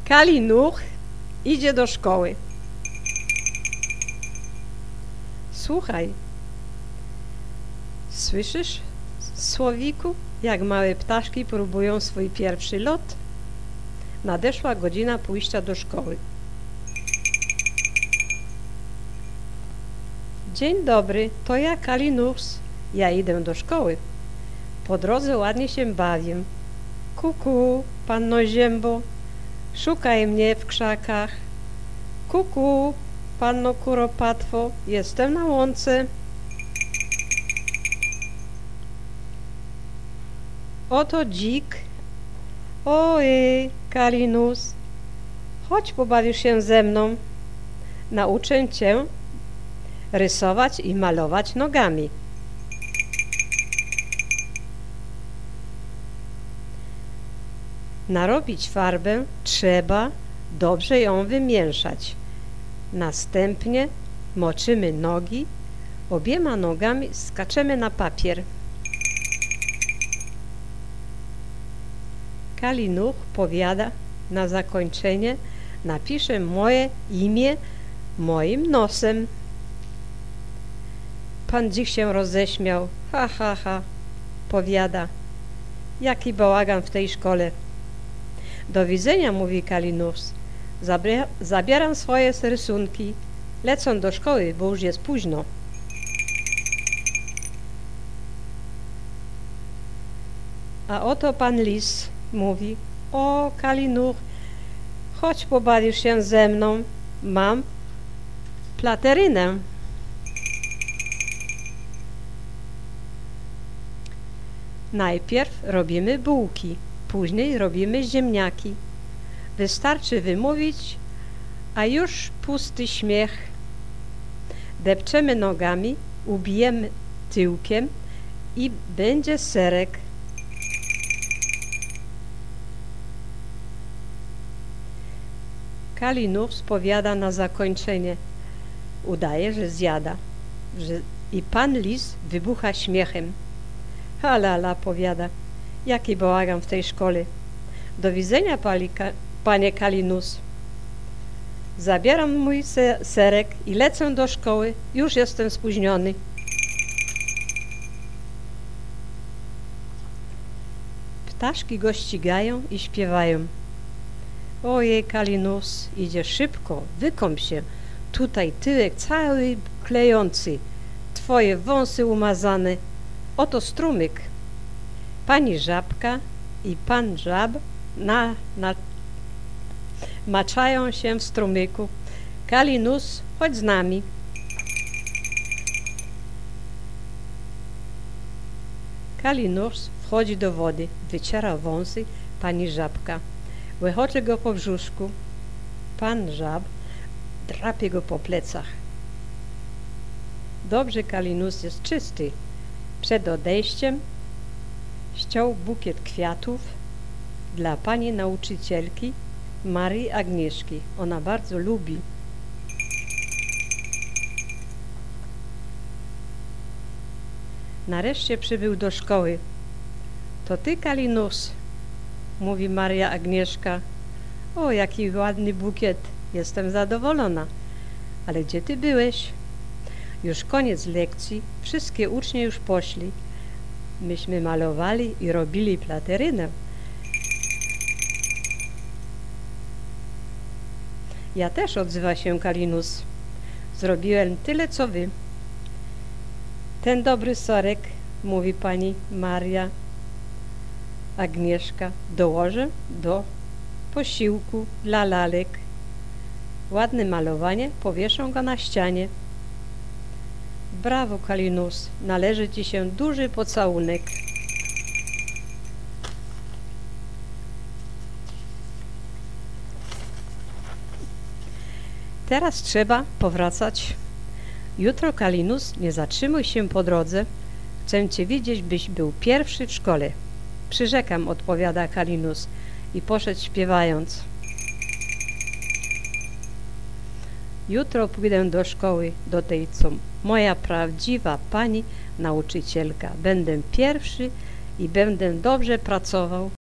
Kalinuch idzie do szkoły. Słuchaj, słyszysz, słowiku, jak małe ptaszki próbują swój pierwszy lot? Nadeszła godzina pójścia do szkoły. Dzień dobry, to ja Kalinus. Ja idę do szkoły. Po drodze ładnie się bawię. Kuku, panno Ziębo, szukaj mnie w krzakach. Kuku, panno Kuropatwo, jestem na łące. Oto dzik. Ojej, Kalinus, chodź pobawisz się ze mną. Nauczę cię rysować i malować nogami. Narobić farbę trzeba dobrze ją wymieszać. Następnie moczymy nogi, obiema nogami skaczemy na papier. Kalinuch powiada na zakończenie: napiszę moje imię moim nosem. Pan dzik się roześmiał. Ha, ha, ha. Powiada: jaki bałagan w tej szkole. Do widzenia, mówi Kalinus. Zabieram swoje rysunki. Lecę do szkoły, bo już jest późno. A oto pan lis mówi: o, Kalinuch, chodź pobawisz się ze mną. Mam platerynę. Najpierw robimy bułki, później robimy ziemniaki. Wystarczy wymówić, a już pusty śmiech. Depczemy nogami, ubijemy tyłkiem i będzie serek. Kalinuch spowiada na zakończenie. Udaje, że zjada. I pan lis wybucha śmiechem. Halala, powiada, jaki bałagan w tej szkole. Do widzenia, panie Kalinus. Zabieram mój serek i lecę do szkoły. Już jestem spóźniony. Ptaszki go ścigają i śpiewają. Ojej, Kalinus, idzie szybko, wykąp się. Tutaj tyłek cały klejący, twoje wąsy umazane. Oto strumyk. Pani żabka i pan żab maczają się w strumyku. Kalinus, chodź z nami. Kalinus wchodzi do wody, wyciera wąsy. Pani żabka łychocze go po brzuszku. Pan żab drapie go po plecach. Dobrze, Kalinus jest czysty. Przed odejściem ściął bukiet kwiatów dla pani nauczycielki Marii Agnieszki. Ona bardzo lubi. Nareszcie przybył do szkoły. To ty, Kalinus, mówi Maria Agnieszka. O, jaki ładny bukiet. Jestem zadowolona. Ale gdzie ty byłeś? Już koniec lekcji. Wszystkie ucznie już poszli. Myśmy malowali i robili platerynę. Ja też, odzywa się Kalinus. Zrobiłem tyle, co wy. Ten dobry sorek, mówi pani Maria Agnieszka, dołożę do posiłku dla lalek. Ładne malowanie, powieszą go na ścianie. Brawo, Kalinus, należy ci się duży pocałunek. Teraz trzeba powracać. Jutro, Kalinus, nie zatrzymuj się po drodze. Chcę cię widzieć, byś był pierwszy w szkole. Przyrzekam, odpowiada Kalinus i poszedł śpiewając. Jutro pójdę do szkoły, do tej, co moja prawdziwa pani nauczycielka. Będę pierwszy i będę dobrze pracował.